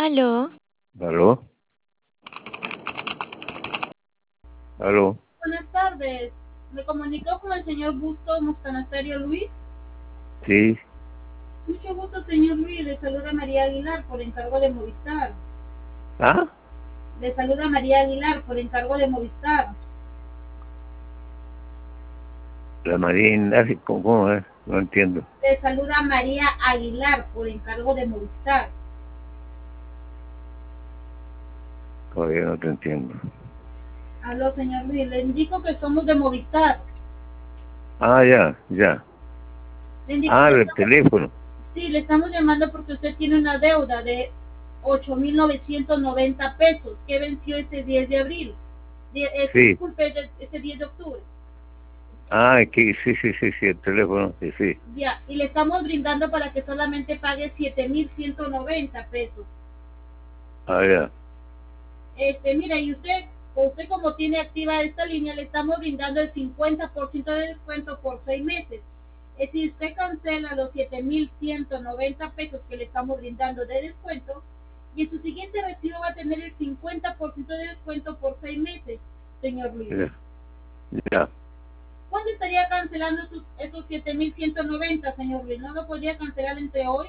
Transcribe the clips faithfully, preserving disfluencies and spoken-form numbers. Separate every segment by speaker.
Speaker 1: Aló.
Speaker 2: ¿Aló? ¿Aló?
Speaker 3: Buenas tardes. Me comunicó con el señor Busto Mostanasterio Luis.
Speaker 2: Sí.
Speaker 3: Mucho gusto, señor Luis. Le saluda María Aguilar por encargo de Movistar.
Speaker 2: ¿Ah?
Speaker 3: Le saluda María Aguilar por encargo de Movistar.
Speaker 2: La María Ignacia, ¿cómo, cómo es? No entiendo.
Speaker 3: Le saluda María Aguilar por encargo de Movistar.
Speaker 2: Todavía no te entiendo.
Speaker 3: Aló, señor Luis. Le indico que somos de Movistar.
Speaker 2: Ah, ya, ya.
Speaker 3: Le indico
Speaker 2: Ah,
Speaker 3: que
Speaker 2: del
Speaker 3: estamos-
Speaker 2: teléfono.
Speaker 3: Sí, le estamos llamando porque usted tiene una deuda de ocho mil novecientos noventa pesos que venció este diez de abril. Die- eh,
Speaker 2: Sí.
Speaker 3: Disculpe, de- este diez de octubre.
Speaker 2: Ah, es que sí, sí, sí, sí, el teléfono, sí, sí.
Speaker 3: Ya, y le estamos brindando para que solamente pague siete mil ciento noventa pesos.
Speaker 2: Ah, ya.
Speaker 3: Este, mira, y usted, usted como tiene activa esta línea, le estamos brindando el cincuenta por ciento de descuento por seis meses. Es decir, usted cancela los siete mil ciento noventa pesos que le estamos brindando de descuento y en su siguiente recibo va a tener el cincuenta por ciento de descuento por seis meses, señor Luis.
Speaker 2: Ya. Ya.
Speaker 3: ¿Cuándo estaría cancelando sus, esos siete mil ciento noventa, señor Luis? ¿No lo podría cancelar entre hoy?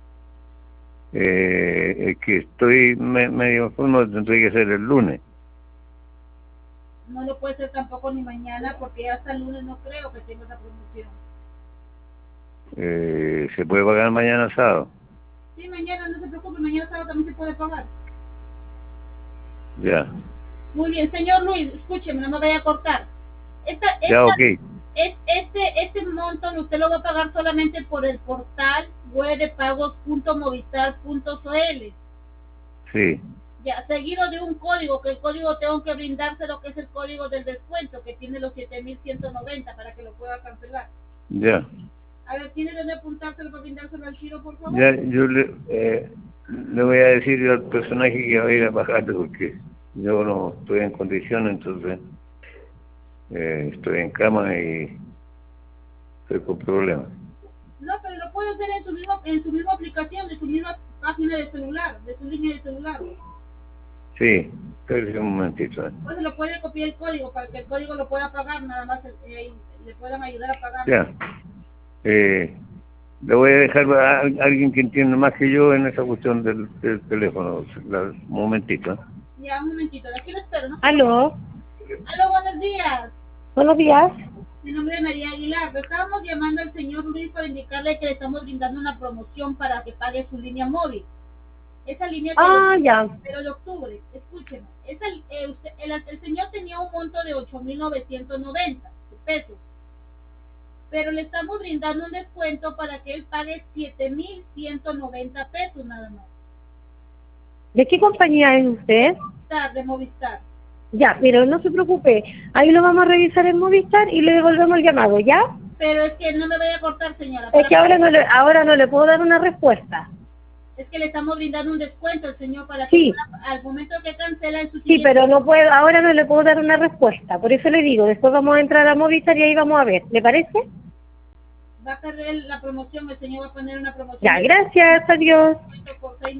Speaker 2: Eh, es que estoy me, medio enfermo, tendría que ser el lunes.
Speaker 3: No lo puede ser tampoco ni mañana porque hasta el lunes no creo que tenga esa promoción.
Speaker 2: Eh, ¿se puede pagar mañana sábado?
Speaker 3: Sí, mañana, no se preocupe, mañana sábado también se puede pagar.
Speaker 2: Ya.
Speaker 3: Muy bien, señor Luis, escúcheme, no me vaya a cortar. Esta, esta,
Speaker 2: Ya, ok.
Speaker 3: es, este, este monto usted lo va a pagar solamente por el portal web de pagos punto movistar punto cl.
Speaker 2: Sí.
Speaker 3: Ya, seguido de un código, que el código tengo que brindarse lo que es el código del descuento, que tiene los siete mil ciento noventa para que lo pueda cancelar.
Speaker 2: Ya.
Speaker 3: A ver, ¿tiene dónde apuntárselo para brindárselo al giro, por favor?
Speaker 2: Ya, yo le, eh, le voy a decir al personaje que va a ir a bajarle porque yo no estoy en condiciones, entonces eh, estoy en cama y estoy con problemas.
Speaker 3: No, pero lo puede hacer en su misma, en su misma aplicación, de su misma página de celular, de su línea de celular.
Speaker 2: Sí, espérese un momentito. ¿eh?
Speaker 3: Pues lo puede copiar el código para que el código lo pueda pagar, nada más eh, le puedan ayudar a pagar.
Speaker 2: Ya. Eh, le voy a dejar a, a alguien que entienda más que yo en esa cuestión del, del teléfono. La, un momentito. ¿eh?
Speaker 3: Ya, un momentito, aquí lo espero, ¿no?
Speaker 1: Aló.
Speaker 3: Aló, buenos días.
Speaker 1: Buenos días.
Speaker 3: Mi nombre es María Aguilar. Le estábamos llamando al señor Luis para indicarle que le estamos brindando una promoción para que pague su línea móvil. Esa línea que
Speaker 1: Ah,
Speaker 3: le-
Speaker 1: ya.
Speaker 3: pero de octubre, escúcheme, esa, eh, usted, el, el señor tenía un monto de ocho mil novecientos noventa pesos, pero le estamos brindando un descuento para que él pague siete mil ciento noventa pesos nada más.
Speaker 1: ¿De qué compañía es usted?
Speaker 3: Movistar, de Movistar.
Speaker 1: Ya, pero no se preocupe. Ahí lo vamos a revisar en Movistar y le devolvemos el llamado, ¿ya?
Speaker 3: Pero es que no me vaya a cortar, señora.
Speaker 1: Es que ahora no le, ahora no le puedo dar una respuesta.
Speaker 3: Es que le estamos brindando un descuento al señor para
Speaker 1: Sí.
Speaker 3: que al momento que cancela en su
Speaker 1: Sí,
Speaker 3: siguiente...
Speaker 1: pero no puedo, ahora no le puedo dar una respuesta. Por eso le digo, después vamos a entrar a Movistar y ahí vamos a ver. ¿Le parece?
Speaker 3: Va a perder la promoción, el señor va a poner una promoción.
Speaker 1: Ya, gracias, adiós.
Speaker 3: Por seis